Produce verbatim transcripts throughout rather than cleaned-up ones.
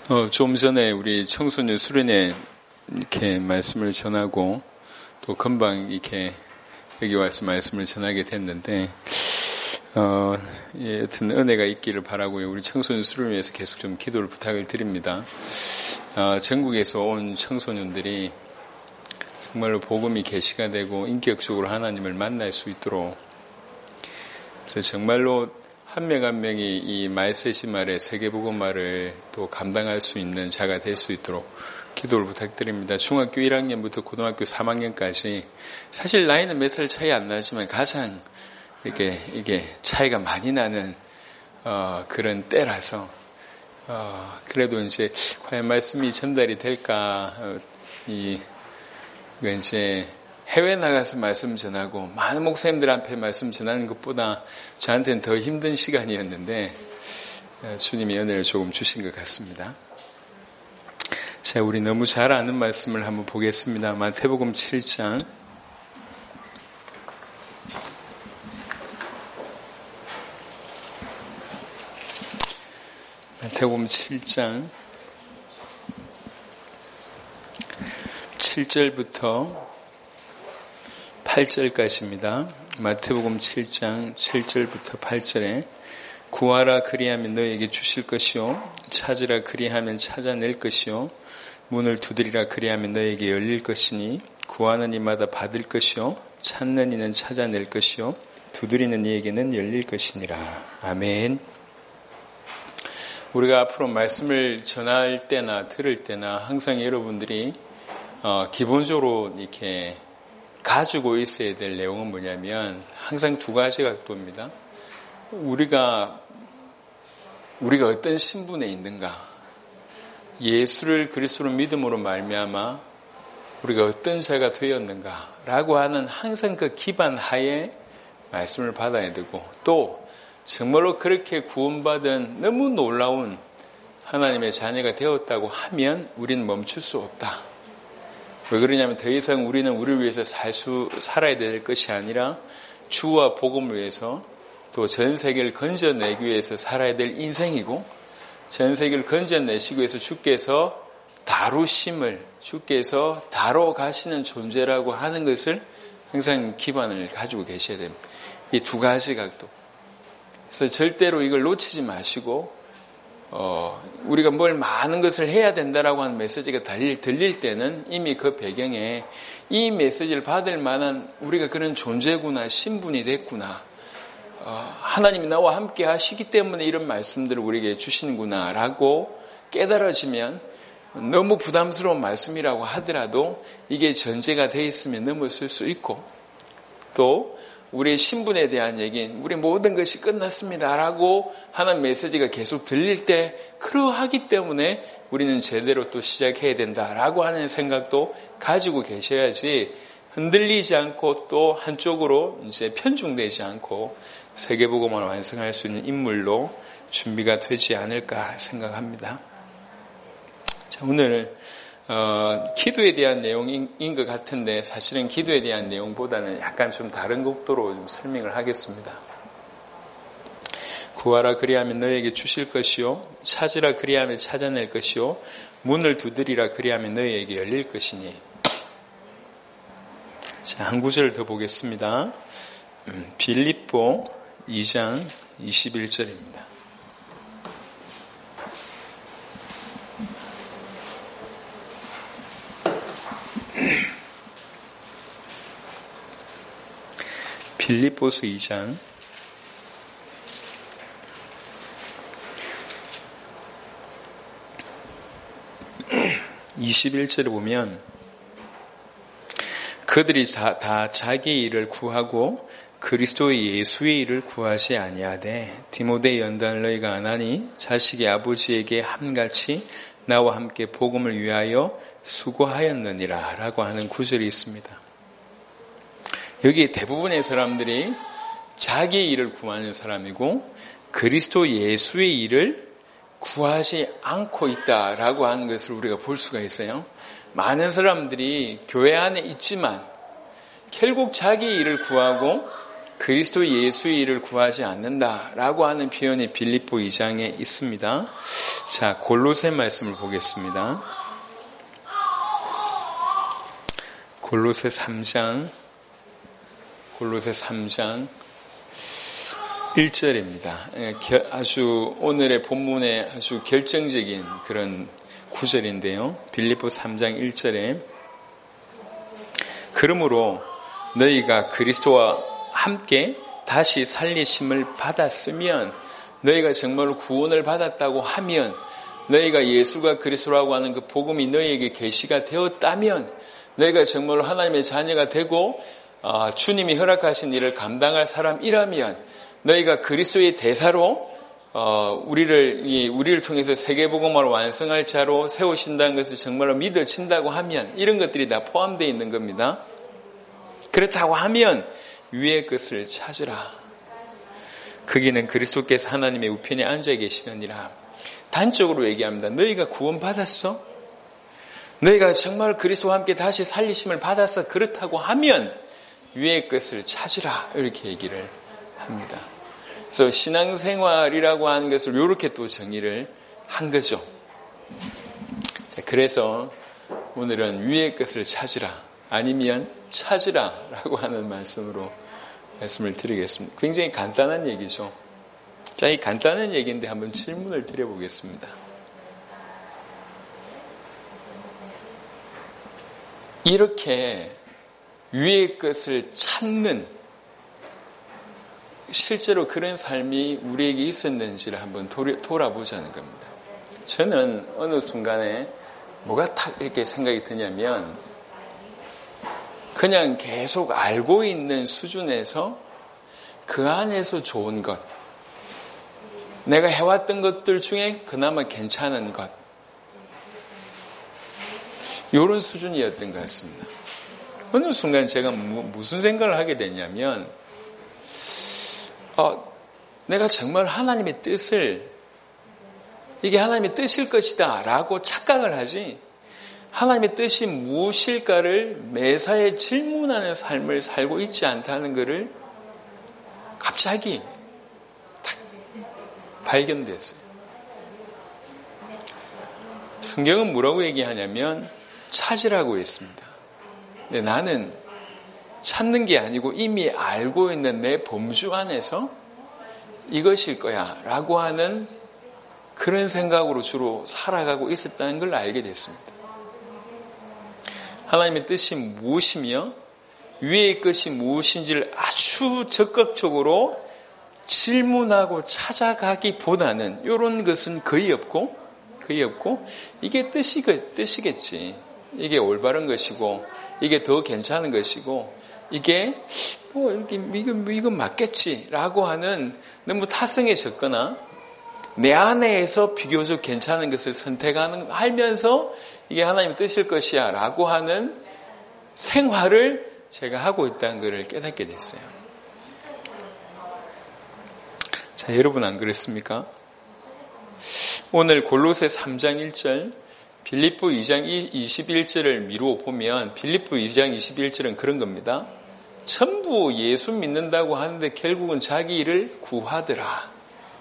어, 좀 전에 우리 청소년 수련회 이렇게 말씀을 전하고 또 금방 이렇게 여기 와서 말씀을 전하게 됐는데, 어, 예, 여튼 은혜가 있기를 바라고요. 우리 청소년 수련회에서 계속 좀 기도를 부탁을 드립니다. 어, 전국에서 온 청소년들이 정말로 복음이 계시가 되고 인격적으로 하나님을 만날 수 있도록, 그래서 정말로 한 명 한 명이 이 말세지말의 세계복음화를 또 감당할 수 있는 자가 될 수 있도록 기도를 부탁드립니다. 중학교 일 학년부터 고등학교 삼 학년까지 사실 나이는 몇 살 차이 안 나지만 가장 이렇게 이게 차이가 많이 나는 어, 그런 때라서 어, 그래도 이제 과연 말씀이 전달이 될까, 어, 이 이건 이제 해외 나가서 말씀 전하고 많은 목사님들 앞에 말씀 전하는 것보다 저한테는 더 힘든 시간이었는데 주님이 은혜를 조금 주신 것 같습니다. 자, 우리 너무 잘 아는 말씀을 한번 보겠습니다. 마태복음 칠 장 마태복음 칠 장 칠 절부터 팔 절까지입니다. 마태복음 칠 장 칠 절부터 팔 절에 구하라 그리하면 너에게 주실 것이요 찾으라 그리하면 찾아낼 것이요 문을 두드리라 그리하면 너에게 열릴 것이니 구하는 이마다 받을 것이요 찾는 이는 찾아낼 것이요 두드리는 이에게는 열릴 것이니라. 아멘. 우리가 앞으로 말씀을 전할 때나 들을 때나 항상 여러분들이 어, 기본적으로 이렇게 가지고 있어야 될 내용은 뭐냐면 항상 두 가지 각도입니다. 우리가 우리가 어떤 신분에 있는가, 예수를 그리스도로 믿음으로 말미암아 우리가 어떤 자가 되었는가라고 하는 항상 그 기반 하에 말씀을 받아야 되고, 또 정말로 그렇게 구원받은 너무 놀라운 하나님의 자녀가 되었다고 하면 우리는 멈출 수 없다. 왜 그러냐면 더 이상 우리는 우리를 위해서 살 수, 살아야 될 것이 아니라 주와 복음을 위해서 또 전 세계를 건져내기 위해서 살아야 될 인생이고, 전 세계를 건져내시기 위해서 주께서 다루심을, 주께서 다뤄 가시는 존재라고 하는 것을 항상 기반을 가지고 계셔야 됩니다. 이 두 가지 각도. 그래서 절대로 이걸 놓치지 마시고, 어, 우리가 뭘 많은 것을 해야 된다라고 하는 메시지가 들릴, 들릴 때는 이미 그 배경에 이 메시지를 받을 만한 우리가 그런 존재구나, 신분이 됐구나, 어, 하나님이 나와 함께 하시기 때문에 이런 말씀들을 우리에게 주시는구나 라고 깨달아지면, 너무 부담스러운 말씀이라고 하더라도 이게 전제가 되어 있으면 넘어설 수 있고, 또 우리의 신분에 대한 얘기, 우리 모든 것이 끝났습니다라고 하는 메시지가 계속 들릴 때 그러하기 때문에 우리는 제대로 또 시작해야 된다라고 하는 생각도 가지고 계셔야지 흔들리지 않고 또 한쪽으로 이제 편중되지 않고 세계복음을 완성할 수 있는 인물로 준비가 되지 않을까 생각합니다. 자, 오늘 어, 기도에 대한 내용인 것 같은데 사실은 기도에 대한 내용보다는 약간 좀 다른 각도로 좀 설명을 하겠습니다. 구하라 그리하면 너에게 주실 것이요 찾으라 그리하면 찾아낼 것이요 문을 두드리라 그리하면 너에게 열릴 것이니. 자, 한 구절을 더 보겠습니다. 음, 빌립보 이 장 이십일 절입니다. 빌립보서 이 장 이십일 절에 보면 그들이 다, 다 자기 일을 구하고 그리스도의 예수의 일을 구하지 아니하되 디모데 연단을 너희가 안하니 자식의 아버지에게 함같이 나와 함께 복음을 위하여 수고하였느니라 라고 하는 구절이 있습니다. 여기 대부분의 사람들이 자기의 일을 구하는 사람이고 그리스도 예수의 일을 구하지 않고 있다라고 하는 것을 우리가 볼 수가 있어요. 많은 사람들이 교회 안에 있지만 결국 자기의 일을 구하고 그리스도 예수의 일을 구하지 않는다라고 하는 표현이 빌립보 이 장에 있습니다. 자, 골로새 말씀을 보겠습니다. 골로새 삼 장, 골로새 삼 장 일 절입니다. 아주 오늘의 본문의 아주 결정적인 그런 구절인데요. 빌립보 삼 장 일 절에 그러므로 너희가 그리스도와 함께 다시 살리심을 받았으면, 너희가 정말로 구원을 받았다고 하면, 너희가 예수가 그리스도라고 하는 그 복음이 너희에게 계시가 되었다면, 너희가 정말로 하나님의 자녀가 되고 어, 주님이 허락하신 일을 감당할 사람이라면, 너희가 그리스도의 대사로 어, 우리를 이, 우리를 통해서 세계복음화를 완성할 자로 세우신다는 것을 정말로 믿어진다고 하면, 이런 것들이 다 포함되어 있는 겁니다. 그렇다고 하면 위의 것을 찾으라. 거기는 그리스도께서 하나님의 우편에 앉아 계시느니라. 단적으로 얘기합니다. 너희가 구원 받았어? 너희가 정말 그리스도와 함께 다시 살리심을 받았어? 그렇다고 하면 위의 것을 찾으라. 이렇게 얘기를 합니다. 그래서 신앙생활이라고 하는 것을 이렇게 또 정의를 한 거죠. 자, 그래서 오늘은 위의 것을 찾으라, 아니면 찾으라 라고 하는 말씀으로 말씀을 드리겠습니다. 굉장히 간단한 얘기죠. 자, 이 간단한 얘기인데 한번 질문을 드려보겠습니다. 이렇게 위의 것을 찾는, 실제로 그런 삶이 우리에게 있었는지를 한번 돌아보자는 겁니다. 저는 어느 순간에 뭐가 탁 이렇게 생각이 드냐면, 그냥 계속 알고 있는 수준에서 그 안에서 좋은 것, 내가 해왔던 것들 중에 그나마 괜찮은 것, 이런 수준이었던 것 같습니다. 어느 순간 제가 무슨 생각을 하게 됐냐면, 어, 내가 정말 하나님의 뜻을, 이게 하나님의 뜻일 것이다 라고 착각을 하지, 하나님의 뜻이 무엇일까를 매사에 질문하는 삶을 살고 있지 않다는 것을 갑자기 딱 발견됐어요. 성경은 뭐라고 얘기하냐면 찾으라고 했습니다. 근데 나는 찾는 게 아니고 이미 알고 있는 내 범주 안에서 이것일 거야 라고 하는 그런 생각으로 주로 살아가고 있었다는 걸 알게 됐습니다. 하나님의 뜻이 무엇이며 위의 것이 무엇인지를 아주 적극적으로 질문하고 찾아가기보다는 이런 것은 거의 없고 거의 없고 이게 뜻이, 뜻이겠지. 이게 올바른 것이고 이게 더 괜찮은 것이고 이게 뭐 이렇게 이거, 이거 맞겠지라고 하는 너무 타성에 젖거나 내 안에서 비교적 괜찮은 것을 선택하는 하면서 이게 하나님의 뜻일 것이야 라고 하는 생활을 제가 하고 있다는 것을 깨닫게 됐어요. 자, 여러분 안 그렇습니까? 오늘 골로새 삼 장 일 절, 빌립보 이 장 이십일 절을 미루어 보면 빌립보 이 장 이십일 절은 그런 겁니다. 전부 예수 믿는다고 하는데 결국은 자기 일을 구하더라.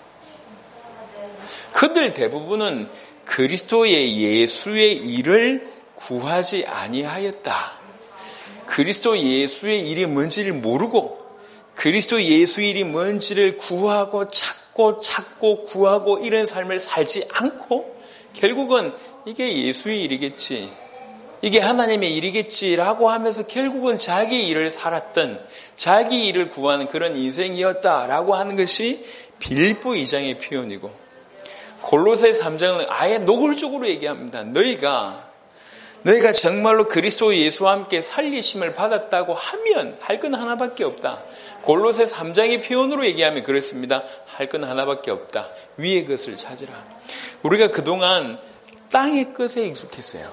그들 대부분은 그리스도의 예수의 일을 구하지 아니하였다. 그리스도 예수의 일이 뭔지를 모르고 그리스도 예수의 일이 뭔지를 구하고 찾고 찾고 구하고 이런 삶을 살지 않고 결국은 이게 예수의 일이겠지, 이게 하나님의 일이겠지라고 하면서 결국은 자기 일을 살았던, 자기 일을 구하는 그런 인생이었다라고 하는 것이 빌립보 이 장의 표현이고, 골로새 삼 장은 아예 노골적으로 얘기합니다. 너희가 너희가 정말로 그리스도 예수와 함께 살리심을 받았다고 하면 할 건 하나밖에 없다. 골로새 삼 장의 표현으로 얘기하면 그렇습니다. 할 건 하나밖에 없다. 위의 것을 찾으라. 우리가 그동안 땅의 것에 익숙했어요.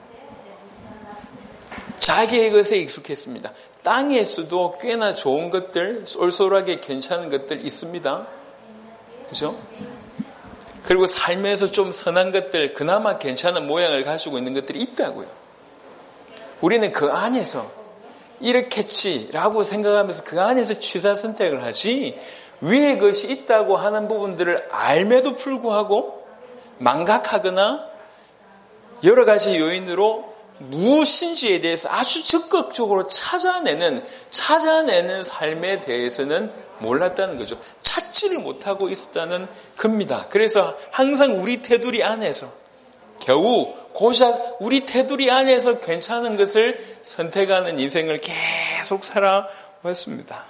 자기의 것에 익숙했습니다. 땅에서도 꽤나 좋은 것들, 쏠쏠하게 괜찮은 것들 있습니다. 그죠? 그리고 삶에서 좀 선한 것들, 그나마 괜찮은 모양을 가지고 있는 것들이 있다고요. 우리는 그 안에서 이렇겠지라고 생각하면서 그 안에서 취사 선택을 하지, 위의 것이 있다고 하는 부분들을 알매도 불구하고 망각하거나 여러 가지 요인으로 무엇인지에 대해서 아주 적극적으로 찾아내는, 찾아내는 삶에 대해서는 몰랐다는 거죠. 찾지를 못하고 있었다는 겁니다. 그래서 항상 우리 테두리 안에서, 겨우 고작 우리 테두리 안에서 괜찮은 것을 선택하는 인생을 계속 살아왔습니다.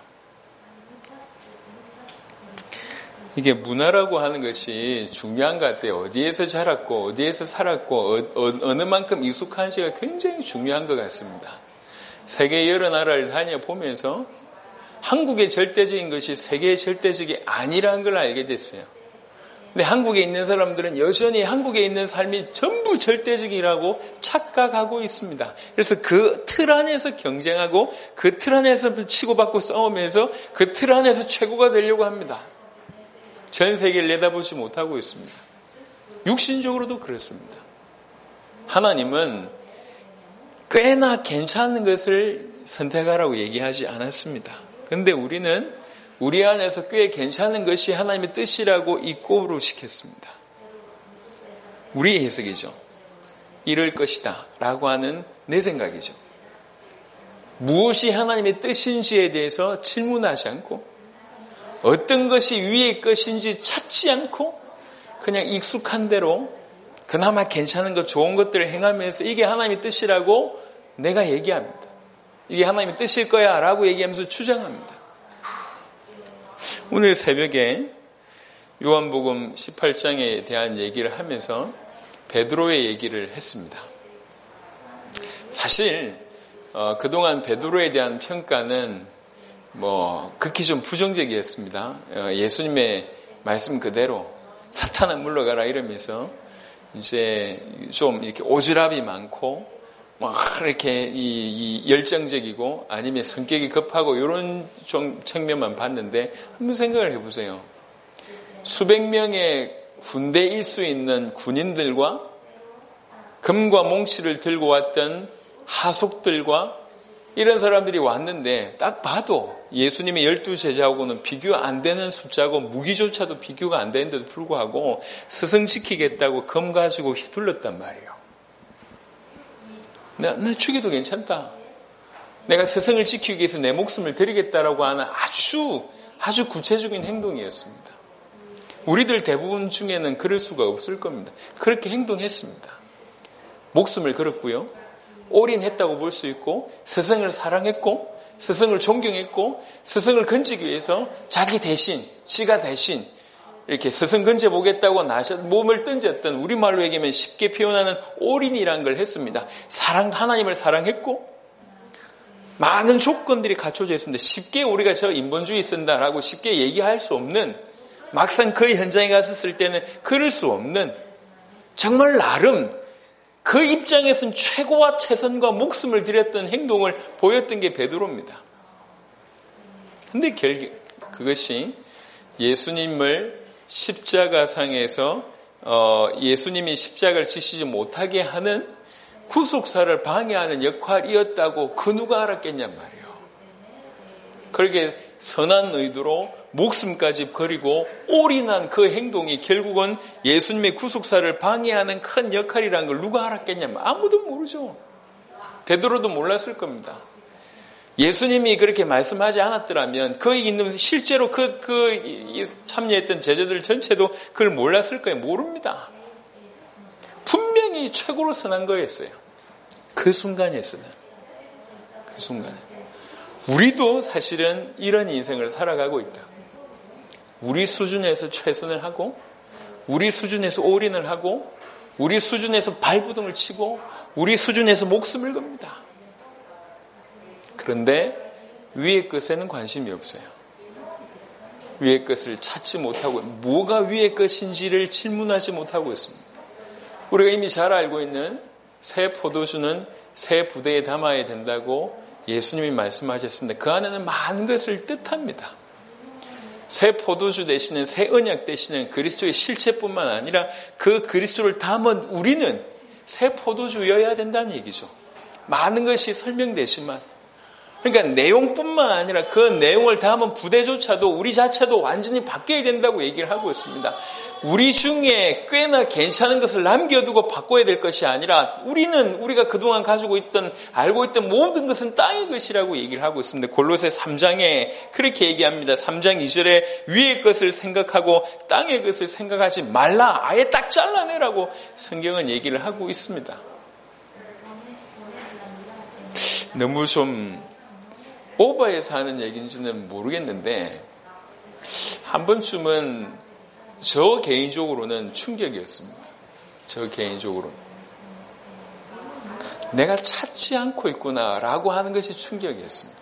이게 문화라고 하는 것이 중요한 것 같아요. 어디에서 자랐고 어디에서 살았고 어, 어, 어느 만큼 익숙한지가 굉장히 중요한 것 같습니다. 세계 여러 나라를 다녀보면서 한국의 절대적인 것이 세계의 절대적이 아니라는 걸 알게 됐어요. 근데 한국에 있는 사람들은 여전히 한국에 있는 삶이 전부 절대적이라고 착각하고 있습니다. 그래서 그 틀 안에서 경쟁하고 그 틀 안에서 치고받고 싸우면서 그 틀 안에서 최고가 되려고 합니다. 전 세계를 내다보지 못하고 있습니다. 육신적으로도 그렇습니다. 하나님은 꽤나 괜찮은 것을 선택하라고 얘기하지 않았습니다. 그런데 우리는 우리 안에서 꽤 괜찮은 것이 하나님의 뜻이라고 입고로 시켰습니다. 우리의 해석이죠. 이럴 것이다 라고 하는 내 생각이죠. 무엇이 하나님의 뜻인지에 대해서 질문하지 않고 어떤 것이 위의 것인지 찾지 않고 그냥 익숙한 대로 그나마 괜찮은 것, 좋은 것들을 행하면서 이게 하나님의 뜻이라고 내가 얘기합니다. 이게 하나님의 뜻일 거야 라고 얘기하면서 주장합니다. 오늘 새벽에 요한복음 십팔 장에 대한 얘기를 하면서 베드로의 얘기를 했습니다. 사실 어, 그동안 베드로에 대한 평가는 뭐 극히 좀 부정적이었습니다. 어, 예수님의 말씀 그대로 사탄아 물러가라 이러면서 이제 좀 이렇게 오지랖이 많고 막 이렇게 이, 이 열정적이고 아니면 성격이 급하고 이런 좀 측면만 봤는데 한번 생각을 해보세요. 수백 명의 군대일 수 있는 군인들과 금과 몽치를 들고 왔던 하속들과 이런 사람들이 왔는데 딱 봐도 예수님의 열두 제자하고는 비교 안 되는 숫자고 무기조차도 비교가 안 되는데도 불구하고 스승 지키겠다고 검 가지고 휘둘렀단 말이에요. 나, 나 죽여도 괜찮다. 내가 스승을 지키기 위해서 내 목숨을 드리겠다라고 하는 아주 아주 구체적인 행동이었습니다. 우리들 대부분 중에는 그럴 수가 없을 겁니다. 그렇게 행동했습니다. 목숨을 걸었고요. 올인했다고 볼 수 있고 스승을 사랑했고 스승을 존경했고 스승을 건지기 위해서 자기 대신 지가 대신 이렇게 스승 건져보겠다고 나셔 몸을 던졌던 우리말로 얘기하면 쉽게 표현하는 올인이라는 걸 했습니다. 사랑 하나님을 사랑했고 많은 조건들이 갖춰져 있습니다. 쉽게 우리가 저 인본주의 쓴다라고 쉽게 얘기할 수 없는 막상 그 현장에 갔었을 때는 그럴 수 없는 정말 나름 그 입장에서는 최고와 최선과 목숨을 들였던 행동을 보였던 게 베드로입니다. 그런데 결국 그것이 예수님을 십자가상에서 어, 예수님이 십자가를 지시지 못하게 하는 구속사를 방해하는 역할이었다고 그 누가 알았겠냔 말이에요. 그렇게 선한 의도로 목숨까지 버리고 올인한 그 행동이 결국은 예수님의 구속사를 방해하는 큰 역할이라는 걸 누가 알았겠냐면 아무도 모르죠. 베드로도 몰랐을 겁니다. 예수님이 그렇게 말씀하지 않았더라면 거기 있는 실제로 그, 그 참여했던 제자들 전체도 그걸 몰랐을 거예요. 모릅니다. 분명히 최고로 선한 거였어요. 그 순간이었어요. 그 순간에. 우리도 사실은 이런 인생을 살아가고 있다. 우리 수준에서 최선을 하고 우리 수준에서 올인을 하고 우리 수준에서 발부둥을 치고 우리 수준에서 목숨을 겁니다. 그런데 위의 것에는 관심이 없어요. 위의 것을 찾지 못하고 뭐가 위의 것인지를 질문하지 못하고 있습니다. 우리가 이미 잘 알고 있는 새 포도주는 새 부대에 담아야 된다고 예수님이 말씀하셨습니다. 그 안에는 많은 것을 뜻합니다. 새 포도주 대신에 새 언약 대신에 그리스도의 실체뿐만 아니라 그 그리스도를 담은 우리는 새 포도주여야 된다는 얘기죠. 많은 것이 설명되지만 그러니까 내용뿐만 아니라 그 내용을 담은 부대조차도 우리 자체도 완전히 바뀌어야 된다고 얘기를 하고 있습니다. 우리 중에 꽤나 괜찮은 것을 남겨두고 바꿔야 될 것이 아니라 우리는 우리가 그동안 가지고 있던 알고 있던 모든 것은 땅의 것이라고 얘기를 하고 있습니다. 골로새 삼 장에 그렇게 얘기합니다. 삼 장 이 절에 위의 것을 생각하고 땅의 것을 생각하지 말라. 아예 딱 잘라내라고 성경은 얘기를 하고 있습니다. 너무 좀 오버해서 하는 얘기인지는 모르겠는데 한 번쯤은 저 개인적으로는 충격이었습니다. 저 개인적으로 내가 찾지 않고 있구나라고 하는 것이 충격이었습니다.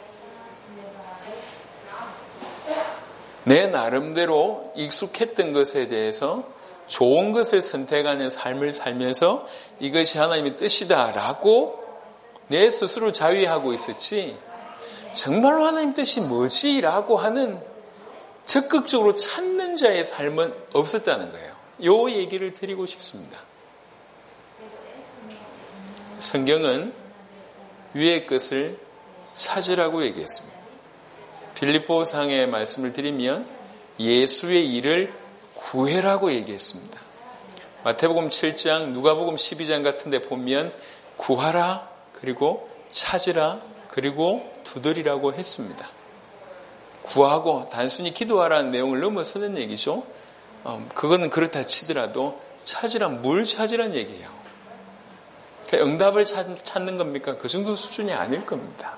내 나름대로 익숙했던 것에 대해서 좋은 것을 선택하는 삶을 살면서 이것이 하나님의 뜻이다라고 내 스스로 자위하고 있었지 정말로 하나님 뜻이 뭐지? 라고 하는 적극적으로 찾는 자의 삶은 없었다는 거예요. 이 얘기를 드리고 싶습니다. 성경은 위의 것을 찾으라고 얘기했습니다. 빌립보상의 말씀을 드리면 예수의 일을 구해라고 얘기했습니다. 마태복음 칠 장, 누가복음 십이 장 같은 데 보면 구하라, 그리고 찾으라, 그리고 두드리라고 했습니다. 구하고 단순히 기도하라는 내용을 넘어서는 얘기죠. 어, 그거는 그렇다 치더라도 찾으라, 뭘 찾으란 얘기예요. 그러니까 응답을 찾, 찾는 겁니까? 그 정도 수준이 아닐 겁니다.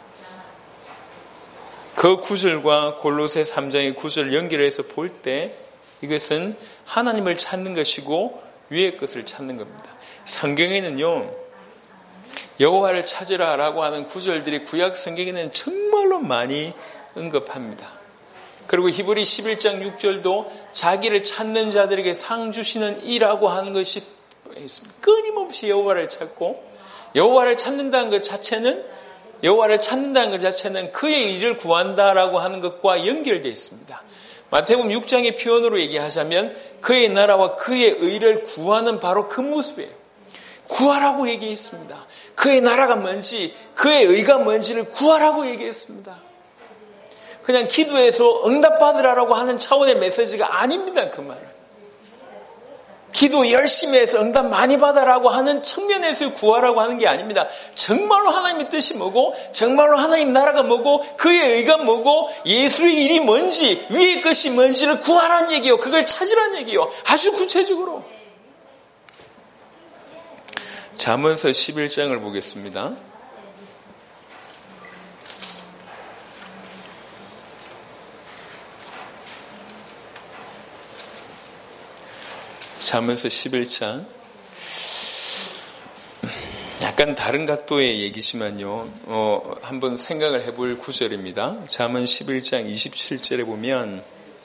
그 구절과 골로새 삼 장의 구절을 연결해서 볼 때 이것은 하나님을 찾는 것이고 위의 것을 찾는 겁니다. 성경에는요. 여호와를 찾으라라고 하는 구절들이 구약 성경에는 정말로 많이 언급합니다. 그리고 히브리 십일 장 육 절도 자기를 찾는 자들에게 상 주시는 이라고 하는 것이 있습니다. 끊임없이 여호와를 찾고 여호와를 찾는다는 것 자체는 여호와를 찾는다는 것 자체는 그의 일을 구한다라고 하는 것과 연결되어 있습니다. 마태복음 육 장의 표현으로 얘기하자면 그의 나라와 그의 의를 구하는 바로 그 모습이에요. 구하라고 얘기했습니다. 그의 나라가 뭔지 그의 의가 뭔지를 구하라고 얘기했습니다. 그냥 기도해서 응답받으라고 하는 차원의 메시지가 아닙니다. 그 말은. 기도 열심히 해서 응답 많이 받아라고 하는 측면에서 구하라고 하는 게 아닙니다. 정말로 하나님의 뜻이 뭐고 정말로 하나님 나라가 뭐고 그의 의가 뭐고 예수의 일이 뭔지 위의 것이 뭔지를 구하라는 얘기요. 그걸 찾으라는 얘기요. 아주 구체적으로. 잠언서 십일 장을 보겠습니다. 잠언서 십일 장. 약간 다른 각도의 얘기지만요. 어, 한번 생각을 해볼 구절입니다. 잠언 십일 장 이십칠 절에 보면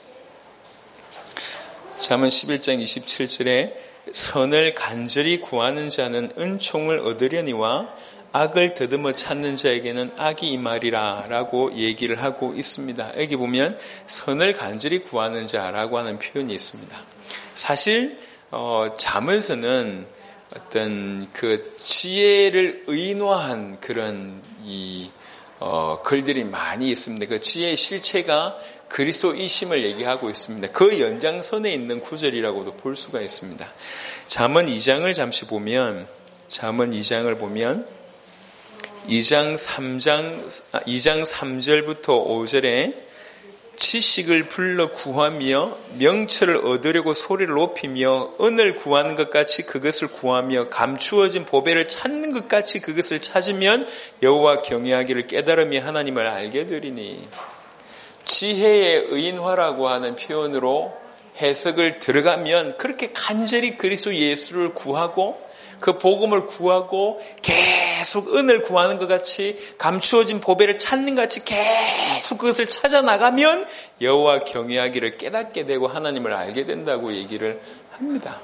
잠언 십일 장 이십칠 절에 선을 간절히 구하는 자는 은총을 얻으려니와 악을 더듬어 찾는 자에게는 악이 임하리라 라고 얘기를 하고 있습니다. 여기 보면 선을 간절히 구하는 자라고 하는 표현이 있습니다. 사실 어, 잠언서는 어떤 그 지혜를 의노한 그런 이 어, 글들이 많이 있습니다. 그 지혜의 실체가 그리스도이심을 얘기하고 있습니다. 그 연장선에 있는 구절이라고도 볼 수가 있습니다. 잠언 이 장을 잠시 보면 잠언 이 장을 보면 이 장 삼 장 이 장 삼 절부터 오 절에 지식을 불러 구하며 명철을 얻으려고 소리를 높이며 은을 구하는 것 같이 그것을 구하며 감추어진 보배를 찾는 것 같이 그것을 찾으면 여호와 경외하기를 깨달음이 하나님을 알게 되리니. 지혜의 의인화라고 하는 표현으로 해석을 들어가면 그렇게 간절히 그리스도 예수를 구하고 그 복음을 구하고 계속 은을 구하는 것 같이 감추어진 보배를 찾는 것 같이 계속 그것을 찾아 나가면 여호와 경외하기를 깨닫게 되고 하나님을 알게 된다고 얘기를 합니다.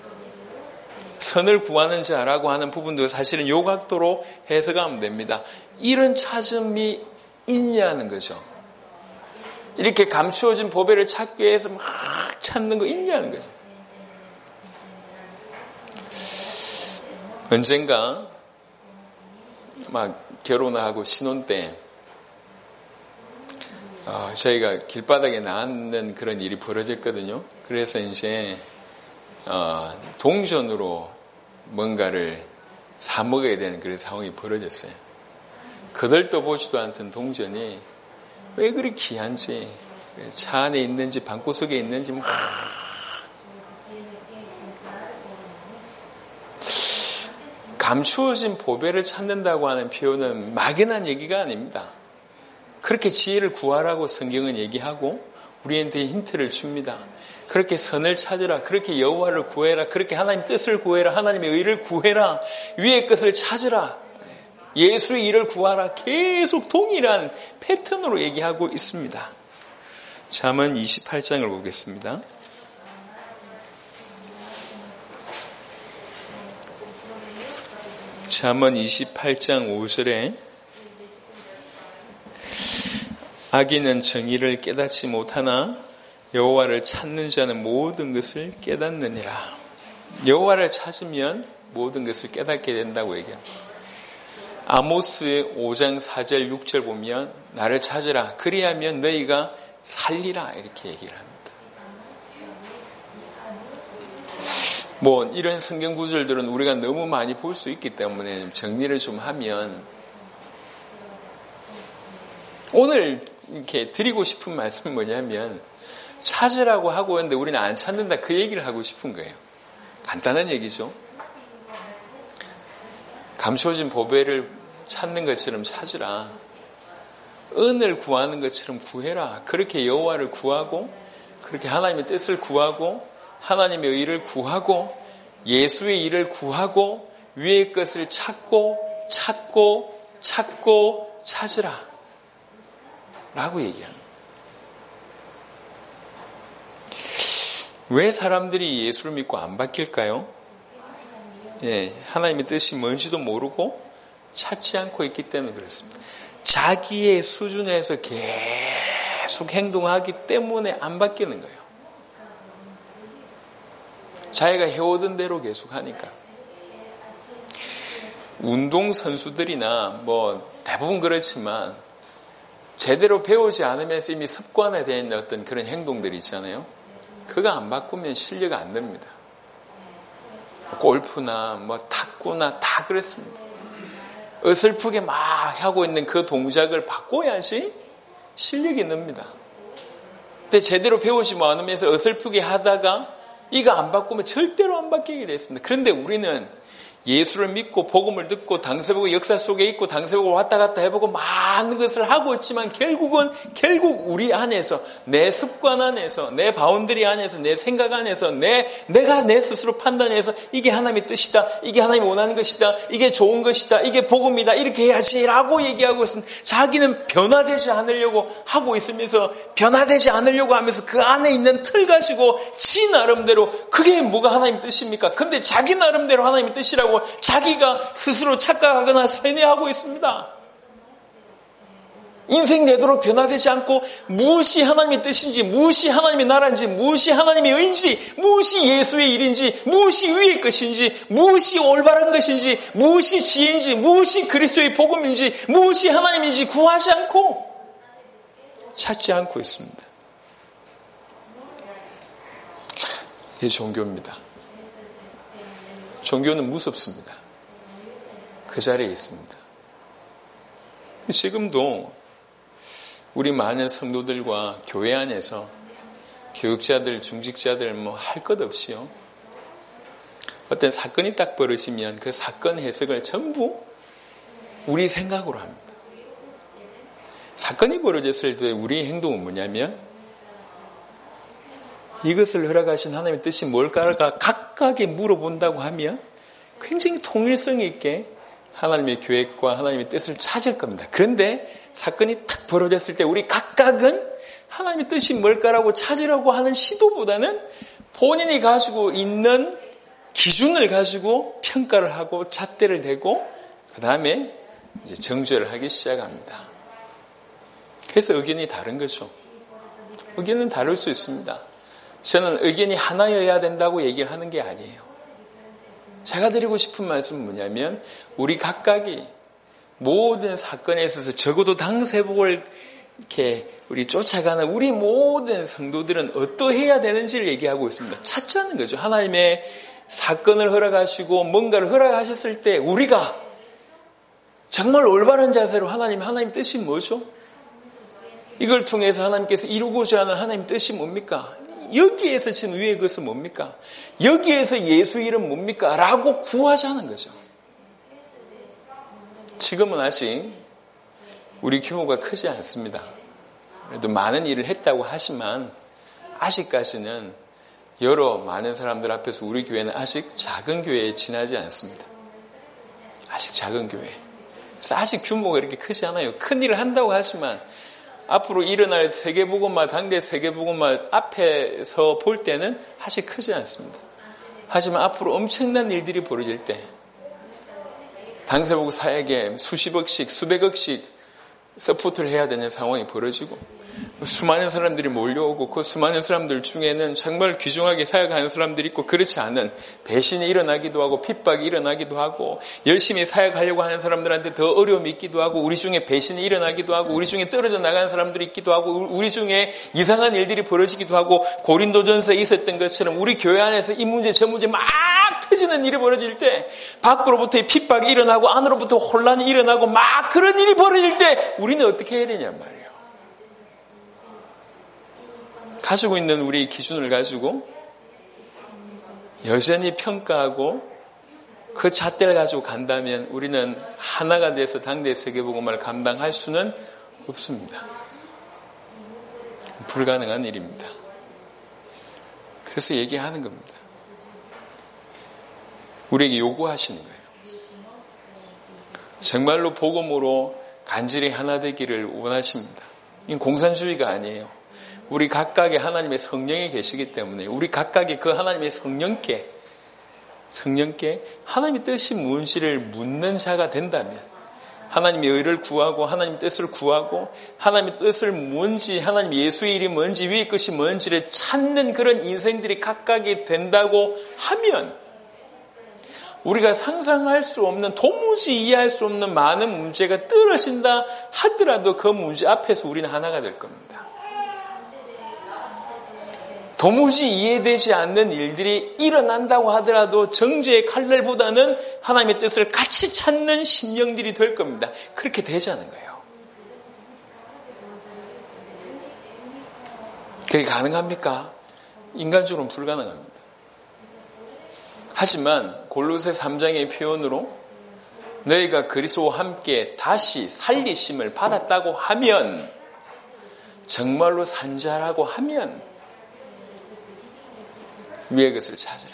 선을 구하는 자라고 하는 부분도 사실은 이 각도로 해석하면 됩니다. 이런 찾음이 있냐는 거죠. 이렇게 감추어진 보배를 찾기 위해서 막 찾는 거 있냐는 거죠. 언젠가 막 결혼하고 신혼 때 어, 저희가 길바닥에 나앉는 그런 일이 벌어졌거든요. 그래서 이제 어, 동전으로 뭔가를 사 먹어야 되는 그런 상황이 벌어졌어요. 거들떠 보지도 않던 동전이 왜 그리 귀한지, 차 안에 있는지 방구석에 있는지 막 감추어진 보배를 찾는다고 하는 표현은 막연한 얘기가 아닙니다. 그렇게 지혜를 구하라고 성경은 얘기하고 우리한테 힌트를 줍니다. 그렇게 선을 찾으라. 그렇게 여호와를 구해라. 그렇게 하나님 뜻을 구해라. 하나님의 의를 구해라. 위의 것을 찾으라. 예수의 일을 구하라. 계속 동일한 패턴으로 얘기하고 있습니다. 잠언 이십팔 장을 보겠습니다. 잠언 이십팔 장 오 절에 악인은 정의를 깨닫지 못하나 여호와를 찾는 자는 모든 것을 깨닫느니라. 여호와를 찾으면 모든 것을 깨닫게 된다고 얘기합니다. 아모스 오 장 사 절 육 절 보면 나를 찾으라. 그리하면 너희가 살리라. 이렇게 얘기를 합니다. 뭐 이런 성경 구절들은 우리가 너무 많이 볼 수 있기 때문에 정리를 좀 하면 오늘 이렇게 드리고 싶은 말씀은 뭐냐면 찾으라고 하고 있는데 우리는 안 찾는다 그 얘기를 하고 싶은 거예요. 간단한 얘기죠. 감춰진 보배를 찾는 것처럼 찾으라. 은을 구하는 것처럼 구해라. 그렇게 여호와를 구하고 그렇게 하나님의 뜻을 구하고 하나님의 의를 구하고 예수의 일을 구하고 위의 것을 찾고 찾고 찾고 찾으라 라고 얘기합니다. 왜 사람들이 예수를 믿고 안 바뀔까요? 예, 하나님의 뜻이 뭔지도 모르고 찾지 않고 있기 때문에 그렇습니다. 자기의 수준에서 계속 행동하기 때문에 안 바뀌는 거예요. 자기가 해오던 대로 계속 하니까. 운동선수들이나 뭐 대부분 그렇지만 제대로 배우지 않으면서 이미 습관화되어 있는 어떤 그런 행동들이 있잖아요. 그거 안 바꾸면 실력 안 됩니다. 골프나 뭐 탁구나 다 그렇습니다. 어설프게 막 하고 있는 그 동작을 바꿔야지 실력이 늡니다. 근데 제대로 배우지 않으면서 어설프게 하다가 이거 안 바꾸면 절대로 안 바뀌게 됐습니다. 그런데 우리는 예수를 믿고 복음을 듣고 당세복의 역사 속에 있고 당세복을 왔다 갔다 해보고 많은 것을 하고 있지만 결국은 결국 우리 안에서 내 습관 안에서 내 바운더리 안에서 내 생각 안에서 내 내가 내 스스로 판단해서 이게 하나님의 뜻이다. 이게 하나님이 원하는 것이다. 이게 좋은 것이다. 이게 복음이다. 이렇게 해야지라고 얘기하고 있습니다. 자기는 변화되지 않으려고 하고 있으면서 변화되지 않으려고 하면서 그 안에 있는 틀 가지고 지 나름대로 그게 뭐가 하나님의 뜻입니까? 근데 자기 나름대로 하나님의 뜻이라고 자기가 스스로 착각하거나 세뇌하고 있습니다. 인생 내도록 변화되지 않고 무엇이 하나님의 뜻인지, 무엇이 하나님의 나라인지, 무엇이 하나님의 의인지, 무엇이 예수의 일인지, 무엇이 위의 것인지, 무엇이 올바른 것인지, 무엇이 지혜인지, 무엇이 그리스도의 복음인지, 무엇이 하나님인지 구하지 않고 찾지 않고 있습니다. 이게 종교입니다. 종교는 무섭습니다. 그 자리에 있습니다. 지금도 우리 많은 성도들과 교회 안에서 교육자들, 중직자들 뭐 할 것 없이요. 어떤 사건이 딱 벌어지면 그 사건 해석을 전부 우리 생각으로 합니다. 사건이 벌어졌을 때 우리의 행동은 뭐냐면 이것을 허락하신 하나님의 뜻이 뭘까가 각각에 물어본다고 하면 굉장히 통일성 있게 하나님의 계획과 하나님의 뜻을 찾을 겁니다. 그런데 사건이 탁 벌어졌을 때 우리 각각은 하나님의 뜻이 뭘까라고 찾으려고 하는 시도보다는 본인이 가지고 있는 기준을 가지고 평가를 하고 잣대를 대고 그 다음에 이제 정죄를 하기 시작합니다. 그래서 의견이 다른 거죠. 의견은 다를 수 있습니다. 저는 의견이 하나여야 된다고 얘기를 하는 게 아니에요. 제가 드리고 싶은 말씀은 뭐냐면 우리 각각이 모든 사건에 있어서 적어도 당세복을 이렇게 우리 쫓아가는 우리 모든 성도들은 어떠해야 되는지를 얘기하고 있습니다. 찾자는 거죠. 하나님의 사건을 허락하시고 뭔가를 허락하셨을 때 우리가 정말 올바른 자세로 하나님, 하나님 뜻이 뭐죠? 이걸 통해서 하나님께서 이루고자 하는 하나님 뜻이 뭡니까? 여기에서 지금 위의 것은 뭡니까? 여기에서 예수 이름 뭡니까? 라고 구하자는 거죠. 지금은 아직 우리 규모가 크지 않습니다. 그래도 많은 일을 했다고 하지만 아직까지는 여러 많은 사람들 앞에서 우리 교회는 아직 작은 교회에 지나지 않습니다. 아직 작은 교회. 그래서 아직 규모가 이렇게 크지 않아요. 큰 일을 한다고 하지만 앞으로 일어날 세계복음화, 당대 세계복음화 앞에서 볼 때는 아직 크지 않습니다. 하지만 앞으로 엄청난 일들이 벌어질 때 당세복 사역에 수십억씩, 수백억씩 서포트를 해야 되는 상황이 벌어지고 수많은 사람들이 몰려오고 그 수많은 사람들 중에는 정말 귀중하게 사역하는 사람들이 있고 그렇지 않은 배신이 일어나기도 하고 핍박이 일어나기도 하고 열심히 사역하려고 하는 사람들한테 더 어려움이 있기도 하고 우리 중에 배신이 일어나기도 하고 우리 중에 떨어져 나가는 사람들이 있기도 하고 우리 중에 이상한 일들이 벌어지기도 하고 고린도전서에 있었던 것처럼 우리 교회 안에서 이 문제 저 문제 막 터지는 일이 벌어질 때 밖으로부터 핍박이 일어나고 안으로부터 혼란이 일어나고 막 그런 일이 벌어질 때 우리는 어떻게 해야 되냔 말이에요. 가지고 있는 우리 기준을 가지고 여전히 평가하고 그 잣대를 가지고 간다면 우리는 하나가 돼서 당대 세계복음화를 감당할 수는 없습니다. 불가능한 일입니다. 그래서 얘기하는 겁니다. 우리에게 요구하시는 거예요. 정말로 복음으로 간절히 하나 되기를 원하십니다. 이건 공산주의가 아니에요. 우리 각각의 하나님의 성령이 계시기 때문에 우리 각각의 그 하나님의 성령께 성령께 하나님의 뜻이 무엇인지를 묻는 자가 된다면 하나님의 의를 구하고 하나님의 뜻을 구하고 하나님의 뜻을 뭔지 하나님 예수의 일이 뭔지 위의 것이 뭔지를 찾는 그런 인생들이 각각이 된다고 하면 우리가 상상할 수 없는 도무지 이해할 수 없는 많은 문제가 떨어진다 하더라도 그 문제 앞에서 우리는 하나가 될 겁니다. 도무지 이해되지 않는 일들이 일어난다고 하더라도 정죄의 칼날보다는 하나님의 뜻을 같이 찾는 심령들이 될 겁니다. 그렇게 되자는 거예요. 그게 가능합니까? 인간적으로는 불가능합니다. 하지만 골로새 삼 장의 표현으로 너희가 그리스도와 함께 다시 살리심을 받았다고 하면 정말로 산자라고 하면 위의 것을 찾으라.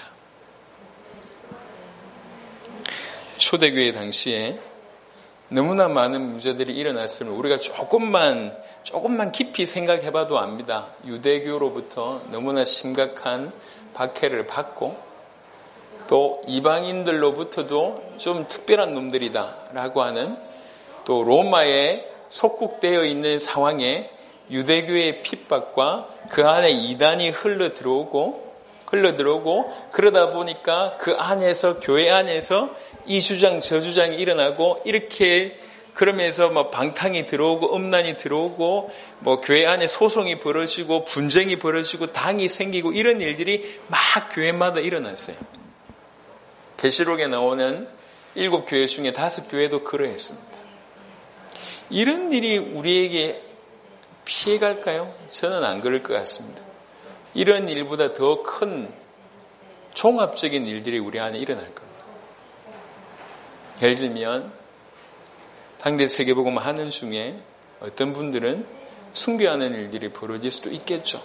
초대교회 당시에 너무나 많은 문제들이 일어났으면 우리가 조금만 조금만 깊이 생각해봐도 압니다. 유대교로부터 너무나 심각한 박해를 받고 또 이방인들로부터도 좀 특별한 놈들이다라고 하는 또 로마에 속국되어 있는 상황에 유대교의 핍박과 그 안에 이단이 흘러 들어오고 흘러 들어오고 그러다 보니까 그 안에서 교회 안에서 이 주장 저 주장이 일어나고 이렇게 그러면서 뭐 방탕이 들어오고 음란이 들어오고 뭐 교회 안에 소송이 벌어지고 분쟁이 벌어지고 당이 생기고 이런 일들이 막 교회마다 일어났어요. 계시록에 나오는 일곱 교회 중에 다섯 교회도 그러했습니다. 이런 일이 우리에게 피해갈까요? 저는 안 그럴 것 같습니다. 이런 일보다 더 큰 종합적인 일들이 우리 안에 일어날 겁니다. 예를 들면 당대 세계복음 하는 중에 어떤 분들은 순교하는 일들이 벌어질 수도 있겠죠.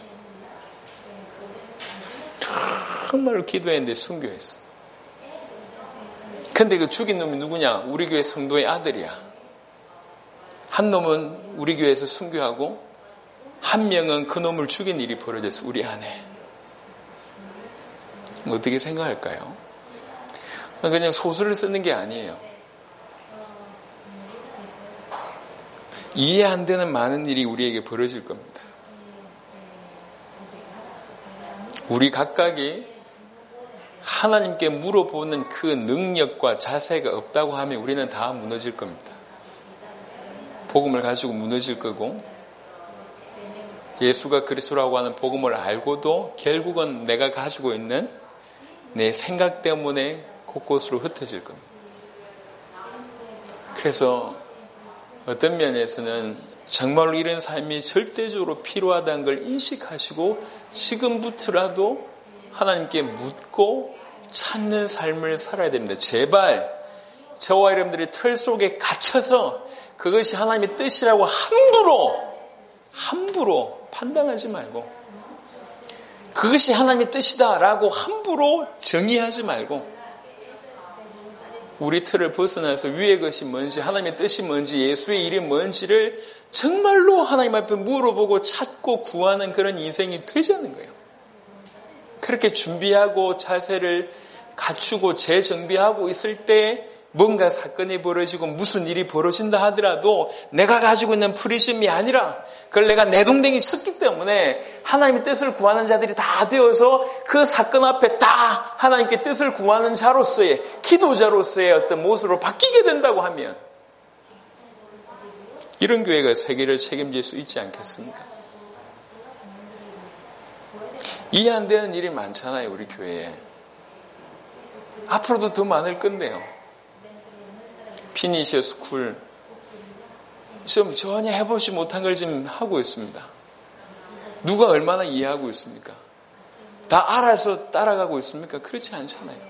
정말로 기도했는데 순교했어. 근데 그 죽인 놈이 누구냐? 우리 교회 성도의 아들이야. 한 놈은 우리 교회에서 순교하고 한 명은 그 놈을 죽인 일이 벌어졌어. 우리 안에. 어떻게 생각할까요? 그냥 소설을 쓰는 게 아니에요. 이해 안 되는 많은 일이 우리에게 벌어질 겁니다. 우리 각각이 하나님께 물어보는 그 능력과 자세가 없다고 하면 우리는 다 무너질 겁니다. 복음을 가지고 무너질 거고 예수가 그리스도라고 하는 복음을 알고도 결국은 내가 가지고 있는 내 생각 때문에 곳곳으로 흩어질 겁니다. 그래서 어떤 면에서는 정말로 이런 삶이 절대적으로 필요하다는 걸 인식하시고 지금부터라도 하나님께 묻고 찾는 삶을 살아야 됩니다. 제발 저와 여러분들이 틀 속에 갇혀서 그것이 하나님의 뜻이라고 함부로 함부로 판단하지 말고 그것이 하나님의 뜻이다라고 함부로 정의하지 말고 우리 틀을 벗어나서 위의 것이 뭔지 하나님의 뜻이 뭔지 예수의 일이 뭔지를 정말로 하나님 앞에 물어보고 찾고 구하는 그런 인생이 되자는 거예요. 그렇게 준비하고 자세를 갖추고 재정비하고 있을 때 뭔가 사건이 벌어지고 무슨 일이 벌어진다 하더라도 내가 가지고 있는 프리즘이 아니라 그걸 내가 내동댕이 쳤기 때문에 하나님의 뜻을 구하는 자들이 다 되어서 그 사건 앞에 다 하나님께 뜻을 구하는 자로서의 기도자로서의 어떤 모습으로 바뀌게 된다고 하면 이런 교회가 세계를 책임질 수 있지 않겠습니까? 이해 안 되는 일이 많잖아요, 우리 교회에. 앞으로도 더 많을 건데요. 피니셔 스쿨 좀 전혀 해보지 못한 걸 지금 하고 있습니다. 누가 얼마나 이해하고 있습니까? 다 알아서 따라가고 있습니까? 그렇지 않잖아요.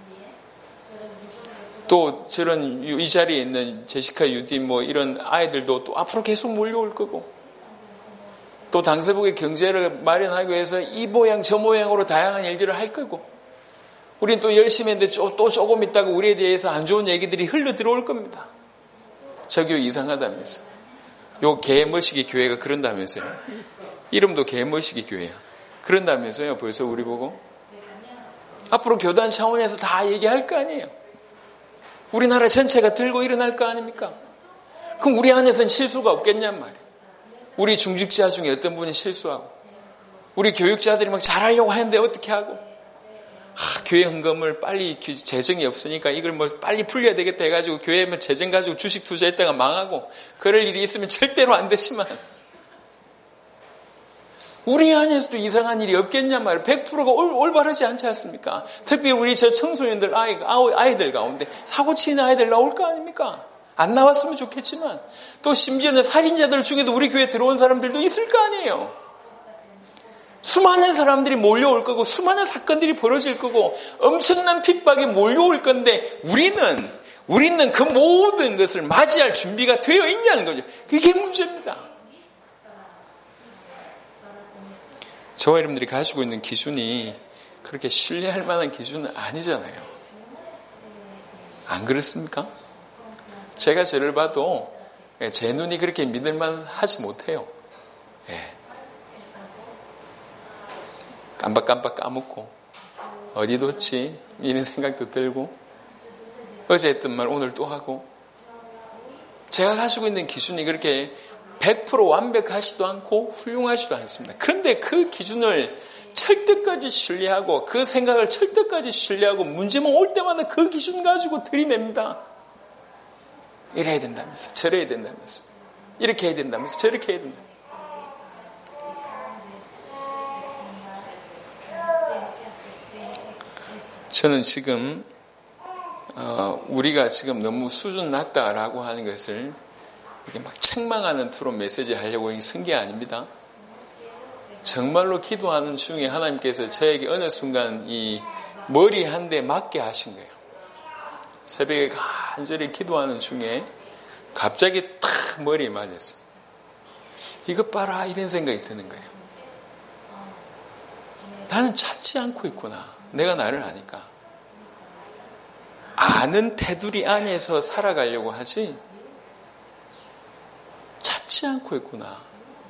또 저런 이 자리에 있는 제시카 유디 뭐 이런 아이들도 또 앞으로 계속 몰려올 거고 또 당서북의 경제를 마련하기 위해서 이 모양 저 모양으로 다양한 일들을 할 거고 우린 또 열심히 했는데 또 조금 있다가 우리에 대해서 안 좋은 얘기들이 흘러 들어올 겁니다. 저 교회 이상하다면서. 요 개머시기 교회가 그런다면서요. 이름도 개머시기 교회야. 그런다면서요. 벌써 우리 보고. 앞으로 교단 차원에서 다 얘기할 거 아니에요. 우리나라 전체가 들고 일어날 거 아닙니까? 그럼 우리 안에서는 실수가 없겠냔 말이에요. 우리 중직자 중에 어떤 분이 실수하고 우리 교육자들이 막 잘하려고 하는데 어떻게 하고 아, 교회 헌금을 빨리 재정이 없으니까 이걸 뭐 빨리 풀려야 되겠다 해가지고 교회에 재정 가지고 주식 투자했다가 망하고 그럴 일이 있으면 절대로 안 되지만 우리 안에서도 이상한 일이 없겠냔 말이에요. 백 퍼센트가 올, 올바르지 않지 않습니까? 특히 우리 저 청소년들 아이, 아이들 가운데 사고 치는 아이들 나올 거 아닙니까? 안 나왔으면 좋겠지만 또 심지어는 살인자들 중에도 우리 교회에 들어온 사람들도 있을 거 아니에요. 수많은 사람들이 몰려올 거고 수많은 사건들이 벌어질 거고 엄청난 핍박이 몰려올 건데 우리는 우리는 그 모든 것을 맞이할 준비가 되어 있냐는 거죠. 그게 문제입니다. 저와 여러분들이 가지고 있는 기준이 그렇게 신뢰할 만한 기준은 아니잖아요. 안 그렇습니까? 제가 저를 봐도 제 눈이 그렇게 믿을만 하지 못해요. 예. 깜빡깜빡 까먹고 어디 뒀지? 이런 생각도 들고 어제 했던 말 오늘 또 하고 제가 가지고 있는 기준이 그렇게 백 퍼센트 완벽하지도 않고 훌륭하지도 않습니다. 그런데 그 기준을 철저까지 신뢰하고 그 생각을 철저까지 신뢰하고 문제만 올 때마다 그 기준 가지고 들이맵니다. 이래야 된다면서 저래야 된다면서 이렇게 해야 된다면서 저렇게 해야 된다면서 저는 지금 어, 우리가 지금 너무 수준 낮다라고 하는 것을 이렇게 막 책망하는 투로 메시지 하려고 쓴 게 아닙니다. 정말로 기도하는 중에 하나님께서 저에게 어느 순간 이 머리 한 대 맞게 하신 거예요. 새벽에 간절히 기도하는 중에 갑자기 탁 머리에 맞았어요. 이것 봐라 이런 생각이 드는 거예요. 나는 찾지 않고 있구나. 내가 나를 아니까. 아는 테두리 안에서 살아가려고 하지 찾지 않고 있구나.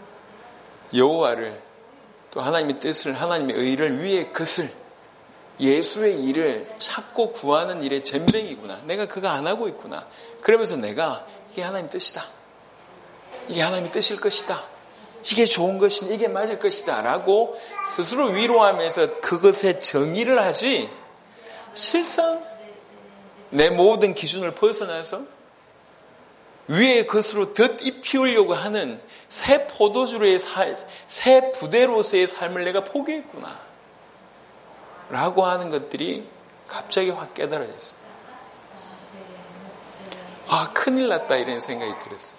여호와를 또 하나님의 뜻을 하나님의 의를 위해 것을 예수의 일을 찾고 구하는 일의 전쟁이구나. 내가 그거 안 하고 있구나. 그러면서 내가 이게 하나님 뜻이다. 이게 하나님의 뜻일 것이다. 이게 좋은 것이다. 이게 맞을 것이다. 라고 스스로 위로하면서 그것에 정의를 하지 실상 내 모든 기준을 벗어나서 위의 것으로 덧입 피우려고 하는 새 포도주로의 살, 새 부대로서의 삶을 내가 포기했구나 라고 하는 것들이 갑자기 확 깨달아졌어요. 아, 큰일 났다 이런 생각이 들었어요.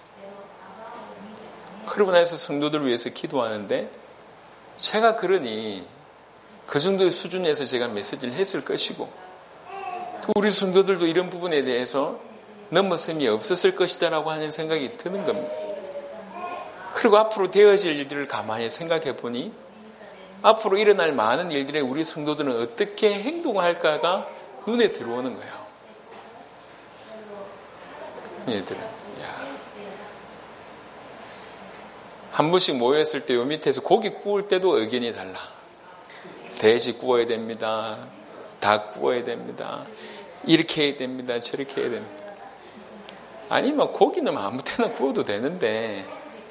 그러고 나서 성도들을 위해서 기도하는데 제가 그러니 그 정도의 수준에서 제가 메시지를 했을 것이고 또 우리 성도들도 이런 부분에 대해서 넘어섬이 없었을 것이다라고 하는 생각이 드는 겁니다. 그리고 앞으로 되어질 일들을 가만히 생각해 보니 앞으로 일어날 많은 일들에 우리 성도들은 어떻게 행동할까가 눈에 들어오는 거예요. 얘들은 야. 한 번씩 모였을 때 요 밑에서 고기 구울 때도 의견이 달라. 돼지 구워야 됩니다. 닭 구워야 됩니다. 이렇게 해야 됩니다. 저렇게 해야 됩니다. 아니면 고기는 아무 때나 구워도 되는데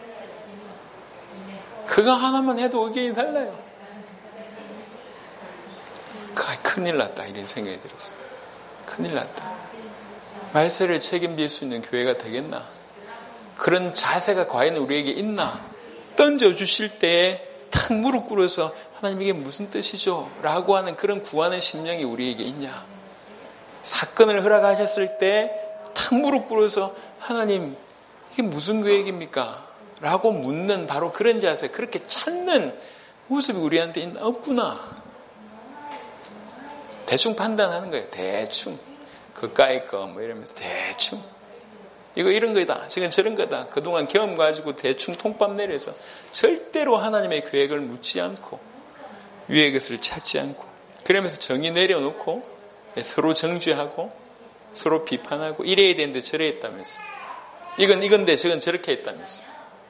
그거 하나만 해도 의견이 달라요. 큰일 났다 이런 생각이 들었어요. 큰일 났다. 말세를 책임질 수 있는 교회가 되겠나? 그런 자세가 과연 우리에게 있나? 던져주실 때에 탁 무릎 꿇어서 하나님 이게 무슨 뜻이죠? 라고 하는 그런 구하는 심령이 우리에게 있냐? 사건을 허락하셨을 때 탁 무릎 꿇어서 하나님 이게 무슨 계획입니까? 라고 묻는 바로 그런 자세, 그렇게 찾는 모습이 우리한테 있나? 없구나. 대충 판단하는 거예요. 대충. 그까이 거 뭐 이러면서 대충. 이거 이런 거다. 지금 저런 거다. 그동안 경험 가지고 대충 통밥 내려서 절대로 하나님의 계획을 묻지 않고 위의 것을 찾지 않고 그러면서 정의 내려놓고 서로 정죄하고 서로 비판하고 이래야 되는데 저래 했다면서 이건 이건데 저건 저렇게 했다면서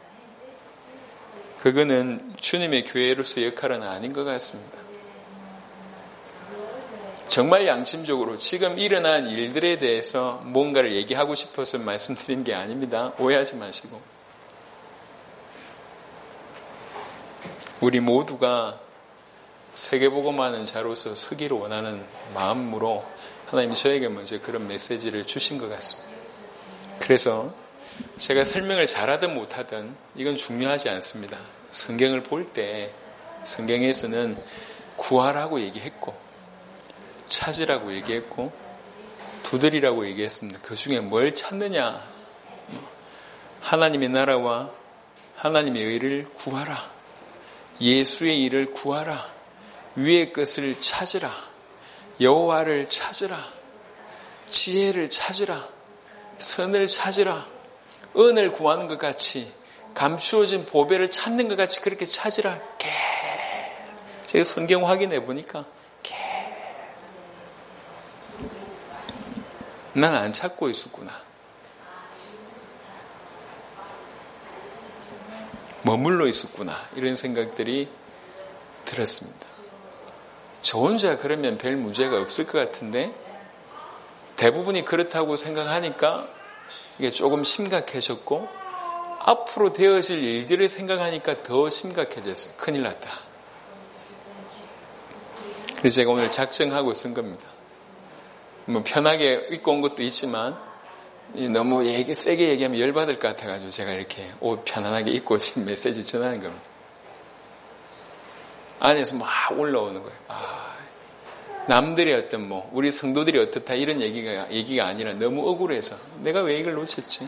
그거는 주님의 교회로서 역할은 아닌 것 같습니다. 정말 양심적으로 지금 일어난 일들에 대해서 뭔가를 얘기하고 싶어서 말씀드린 게 아닙니다. 오해하지 마시고 우리 모두가 세계복음하는 자로서 서기를 원하는 마음으로 하나님이 저에게 먼저 그런 메시지를 주신 것 같습니다. 그래서 제가 설명을 잘하든 못하든 이건 중요하지 않습니다. 성경을 볼 때 성경에서는 구하라고 얘기했고 찾으라고 얘기했고 두드리라고 얘기했습니다. 그 중에 뭘 찾느냐? 하나님의 나라와 하나님의 의를 구하라. 예수의 일을 구하라. 위의 것을 찾으라. 여호와를 찾으라. 지혜를 찾으라. 선을 찾으라. 은을 구하는 것 같이 감추어진 보배를 찾는 것 같이 그렇게 찾으라. 개. 제가 성경 확인해 보니까 개. 난 안 찾고 있었구나. 머물러 있었구나. 이런 생각들이 들었습니다. 저 혼자 그러면 별 문제가 없을 것 같은데 대부분이 그렇다고 생각하니까 이게 조금 심각해졌고 앞으로 되어질 일들을 생각하니까 더 심각해졌어요. 큰일 났다. 그래서 제가 오늘 작정하고 쓴 겁니다. 뭐 편하게 입고 온 것도 있지만 너무 얘기, 세게 얘기하면 열받을 것 같아가지고 제가 이렇게 옷 편안하게 입고 지금 메시지 전하는 겁니다. 안에서 막 올라오는 거예요. 아, 남들의 어떤 뭐 우리 성도들이 어떻다 이런 얘기가 얘기가 아니라 너무 억울해서 내가 왜 이걸 놓쳤지?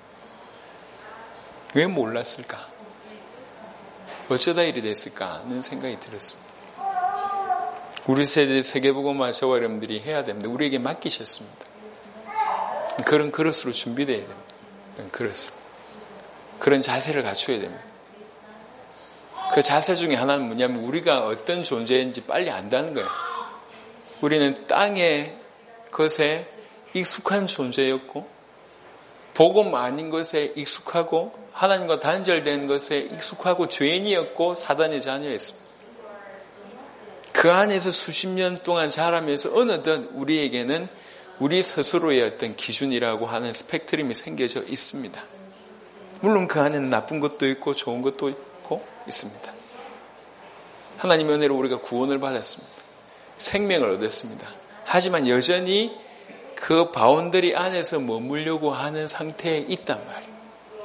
왜 몰랐을까? 어쩌다 일이 됐을까? 하는 생각이 들었습니다. 우리 세대 세계복음화 저와 여러분들이 해야 됩니다. 우리에게 맡기셨습니다. 그런 그릇으로 준비되어야 됩니다. 그릇으로. 그런 자세를 갖춰야 됩니다. 그 자세 중에 하나는 뭐냐면 우리가 어떤 존재인지 빨리 안다는 거예요. 우리는 땅의 것에 익숙한 존재였고 복음 아닌 것에 익숙하고 하나님과 단절된 것에 익숙하고 죄인이었고 사단의 자녀였습니다. 그 안에서 수십 년 동안 자라면서 어느덧 우리에게는 우리 스스로의 어떤 기준이라고 하는 스펙트럼이 생겨져 있습니다. 물론 그 안에는 나쁜 것도 있고 좋은 것도 있고 있습니다. 하나님의 은혜로 우리가 구원을 받았습니다. 생명을 얻었습니다. 하지만 여전히 그 바운더리 안에서 머물려고 하는 상태에 있단 말이에요.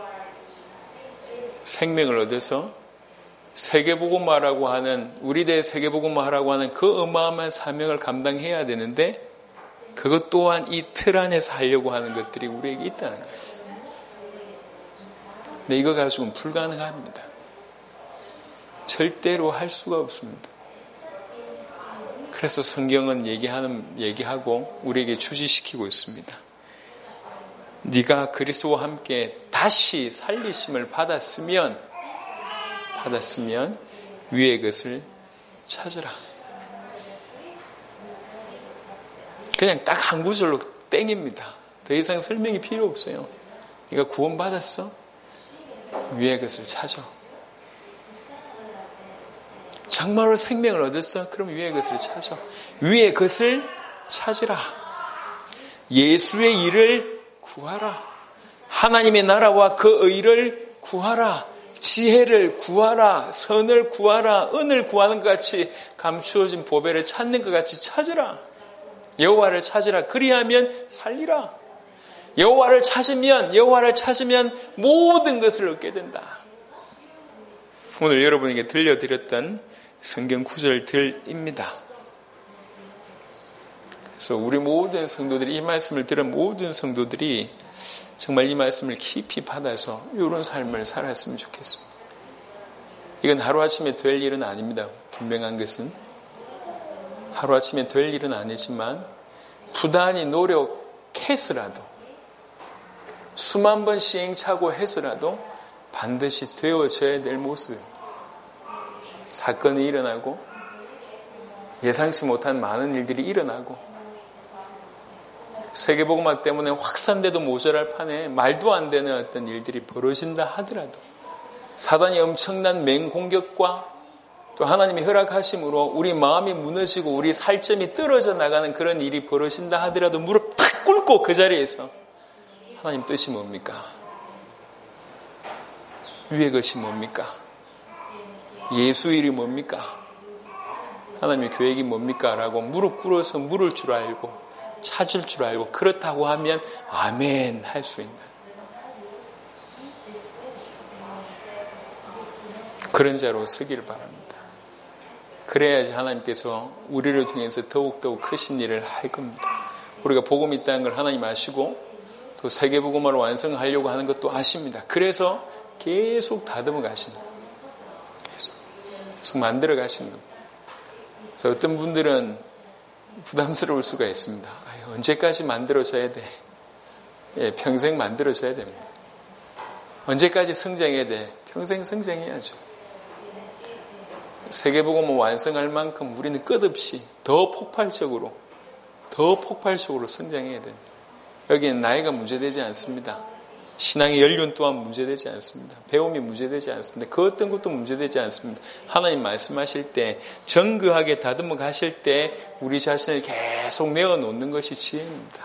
생명을 얻어서 세계복음화라고 하는, 우리 대 세계복음화라고 하는 그 어마어마한 사명을 감당해야 되는데, 그것 또한 이 틀 안에서 하려고 하는 것들이 우리에게 있다는 거예요. 근데 이거 가지고는 불가능합니다. 절대로 할 수가 없습니다. 그래서 성경은 얘기하는, 얘기하고 우리에게 주지시키고 있습니다. 네가 그리스도와 함께 다시 살리심을 받았으면, 받았으면 위의 것을 찾으라. 그냥 딱 한 구절로 땡입니다. 더 이상 설명이 필요 없어요. 네가 구원받았어? 위의 것을 찾아. 정말로 생명을 얻었어? 그럼 위의 것을 찾아. 위의 것을 찾으라. 예수의 일을 구하라. 하나님의 나라와 그 의를 구하라. 지혜를 구하라. 선을 구하라. 은을 구하는 것 같이, 감추어진 보배를 찾는 것 같이 찾으라. 여호와를 찾으라. 그리하면 살리라. 여호와를 찾으면, 여호와를 찾으면 모든 것을 얻게 된다. 오늘 여러분에게 들려드렸던 성경 구절들입니다. 그래서 우리 모든 성도들이, 이 말씀을 들은 모든 성도들이 정말 이 말씀을 깊이 받아서 이런 삶을 살았으면 좋겠습니다. 이건 하루아침에 될 일은 아닙니다. 분명한 것은 하루아침에 될 일은 아니지만 부단히 노력해서라도, 수만 번 시행착오 해서라도 반드시 되어져야 될 모습입니다. 사건이 일어나고 예상치 못한 많은 일들이 일어나고 세계복음화 때문에 확산돼도 모자랄 판에 말도 안 되는 어떤 일들이 벌어진다 하더라도, 사단이 엄청난 맹공격과 또 하나님의 허락하심으로 우리 마음이 무너지고 우리 살점이 떨어져 나가는 그런 일이 벌어진다 하더라도 무릎 탁 꿇고 그 자리에서 하나님 뜻이 뭡니까? 위의 것이 뭡니까? 예수 일이 뭡니까? 하나님의 계획이 뭡니까? 라고 무릎 꿇어서 물을 줄 알고 찾을 줄 알고 그렇다고 하면 아멘 할 수 있는 그런 자로 서기를 바랍니다. 그래야지 하나님께서 우리를 통해서 더욱더욱 크신 일을 할 겁니다. 우리가 복음이 있다는 걸 하나님 아시고 또 세계복음화를 완성하려고 하는 것도 아십니다. 그래서 계속 다듬어 가시는 거예요. 계속, 계속 만들어 가시는 겁니다. 그래서 어떤 분들은 부담스러울 수가 있습니다. 아유, 언제까지 만들어져야 돼? 예, 평생 만들어져야 됩니다. 언제까지 성장해야 돼? 평생 성장해야죠. 세계복음을 완성할 만큼 우리는 끝없이 더 폭발적으로 더 폭발적으로 성장해야 됩니다. 여기는 나이가 문제되지 않습니다. 신앙의 연륜 또한 문제되지 않습니다. 배움이 문제되지 않습니다. 그 어떤 것도 문제되지 않습니다. 하나님 말씀하실 때 정교하게 다듬어 가실 때 우리 자신을 계속 내어놓는 것이 지혜입니다.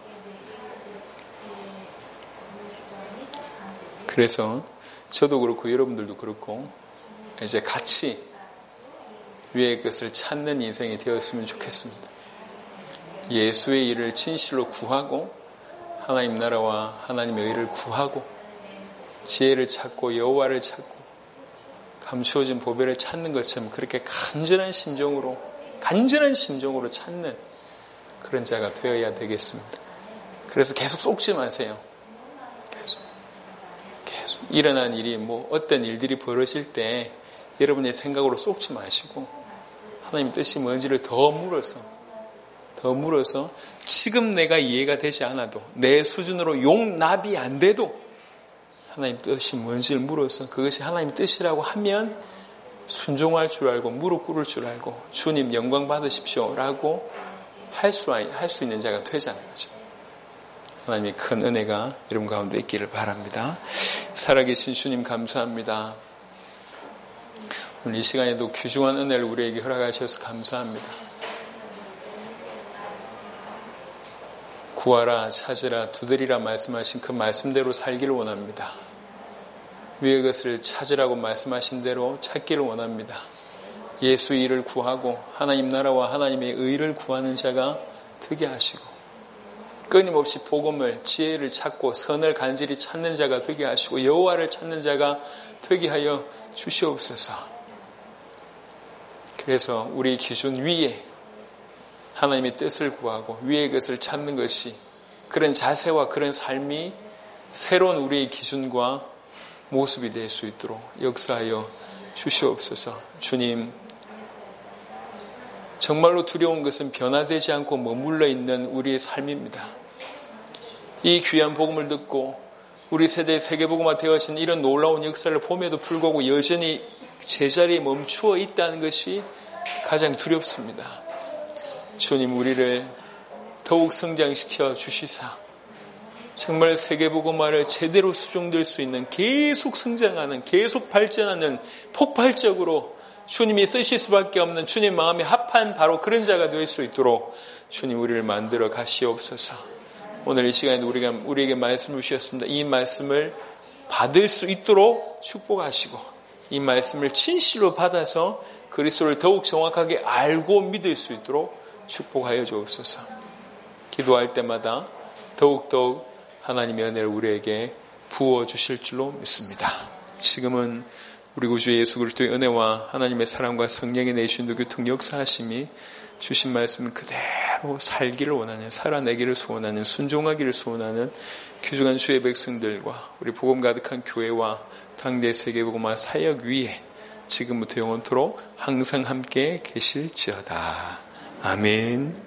그래서 저도 그렇고 여러분들도 그렇고 이제 같이 위의 것을 찾는 인생이 되었으면 좋겠습니다. 예수의 일을 진실로 구하고 하나님 나라와 하나님의 의를 구하고 지혜를 찾고 여호와를 찾고 감추어진 보배를 찾는 것처럼 그렇게 간절한 심정으로 간절한 심정으로 찾는 그런 자가 되어야 되겠습니다. 그래서 계속 쏟지 마세요. 계속 계속 일어난 일이 뭐 어떤 일들이 벌어질 때 여러분의 생각으로 쏟지 마시고 하나님 뜻이 뭔지를 더 물어서 더 물어서 지금 내가 이해가 되지 않아도 내 수준으로 용납이 안 돼도 하나님 뜻이 뭔지를 물어서 그것이 하나님 뜻이라고 하면 순종할 줄 알고 무릎 꿇을 줄 알고 주님 영광 받으십시오 라고 할 수, 할 수 있는 자가 되자는 거죠. 하나님의 큰 은혜가 여러분 가운데 있기를 바랍니다. 살아계신 주님 감사합니다. 오늘 이 시간에도 귀중한 은혜를 우리에게 허락하셔서 감사합니다. 구하라, 찾으라, 두드리라 말씀하신 그 말씀대로 살기를 원합니다. 위의 것을 찾으라고 말씀하신 대로 찾기를 원합니다. 예수의 일을 구하고 하나님 나라와 하나님의 의를 구하는 자가 되게 하시고 끊임없이 복음을, 지혜를 찾고 선을 간절히 찾는 자가 되게 하시고 여호와를 찾는 자가 되게 하여 주시옵소서. 그래서 우리 기준 위에 하나님의 뜻을 구하고 위의 것을 찾는 것이, 그런 자세와 그런 삶이 새로운 우리의 기준과 모습이 될 수 있도록 역사하여 주시옵소서. 주님, 정말로 두려운 것은 변화되지 않고 머물러 있는 우리의 삶입니다. 이 귀한 복음을 듣고 우리 세대의 세계복음화 되어진 이런 놀라운 역사를 봄에도 불구하고 여전히 제자리에 멈추어 있다는 것이 가장 두렵습니다. 주님, 우리를 더욱 성장시켜 주시사 정말 세계복음화를 제대로 수종될 수 있는, 계속 성장하는, 계속 발전하는, 폭발적으로 주님이 쓰실 수밖에 없는 주님 마음에 합한 바로 그런 자가 될 수 있도록 주님 우리를 만들어 가시옵소서. 오늘 이 시간에 우리가, 우리에게 말씀을 주셨습니다. 이 말씀을 받을 수 있도록 축복하시고 이 말씀을 진실로 받아서 그리스도를 더욱 정확하게 알고 믿을 수 있도록 축복하여 주옵소서. 기도할 때마다 더욱더욱 하나님의 은혜를 우리에게 부어주실 줄로 믿습니다. 지금은 우리 구주 예수 그리스도의 은혜와 하나님의 사랑과 성령의 내주신 교통 역사하심이 주신 말씀을 그대로 살기를 원하는, 살아내기를 소원하는, 순종하기를 소원하는 귀중한 주의 백성들과 우리 복음 가득한 교회와 당대 세계복음화 사역 위에 지금부터 영원토록 항상 함께 계실지어다. 아멘.